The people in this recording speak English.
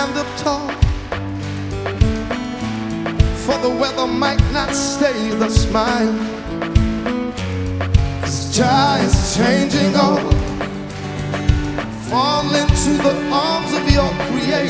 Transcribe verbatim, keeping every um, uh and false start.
stand up tall, for the weather might not stay the smile. 'Cause Jah is changing all. Fall into the arms of your creator.